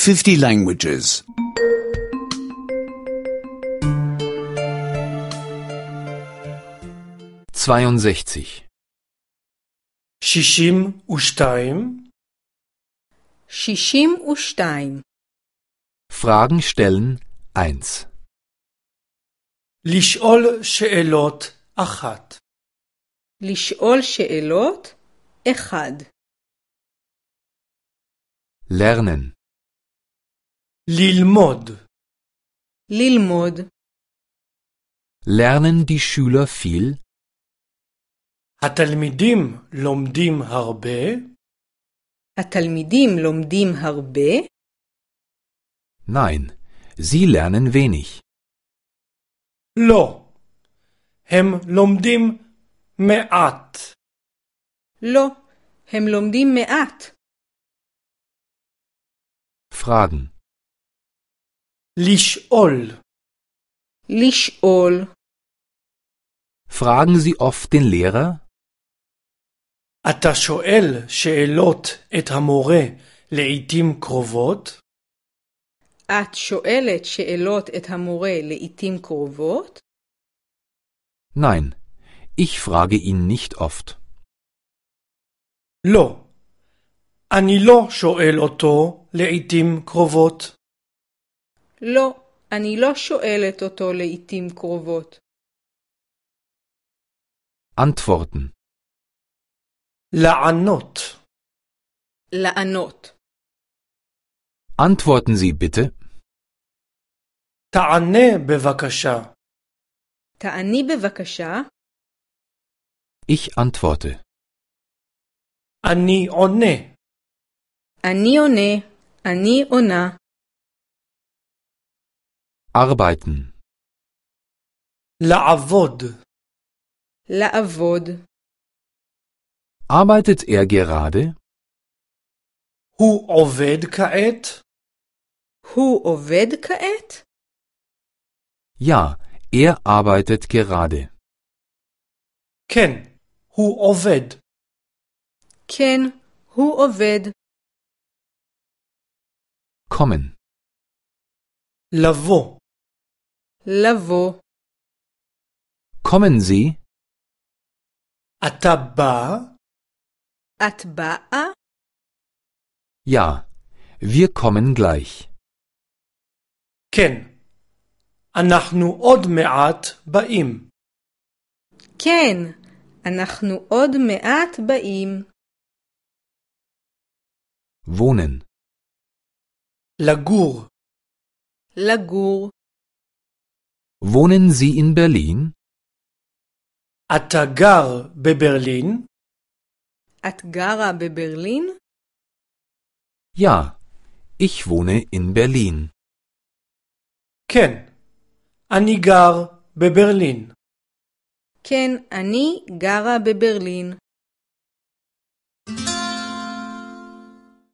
50 languages. 62. 62. 62. Fragen stellen 1. לשאול שאלות 1. לשאול שאלות 1. Lernen. ללמוד. ללמוד. Lernen die Schüler viel? התלמידים לומדים הרבה? התלמידים לומדים הרבה? Nein, sie lernen wenig. לא. הם לומדים מעט. לא, הם לומדים מעט. Fragen. לשאול. לשאול. Fragen Sie oft den Lehrer? אתה שואל שאלות את המורה לעתים קרובות? את שואלת שאלות את המורה לעתים קרובות? Nein, ich frage ihn nicht oft. לא. אני לא שואל אותו לעתים קרובות. לא, אני לא שואלת אותו לעתים קרובות. Antworten. לענות. לענות. Antworten Sie bitte. תענה בבקשה. תעני בבקשה. Ich antworte. אני עונה. אני עונה. אני עונה. Arbeiten. לעבוד. לעבוד. Arbeitet er gerade? הוא עובד כעת? הוא עובד כעת? Ja, er arbeitet gerade. כן, הוא עובד. כן, הוא עובד. Kommen. לבוא. לבוא. Kommen Sie? אתה בא? את באה? Ja, wir kommen gleich. כן. אנחנו עוד מעט באים. כן, אנחנו עוד מעט באים. Wohnen. לגור. לגור. Wohnen Sie in Berlin? אתה גר בברלין? את גרה בברלין? Ja, ich wohne in Berlin. כן. אני גר בברלין. כן, אני גרה בברלין.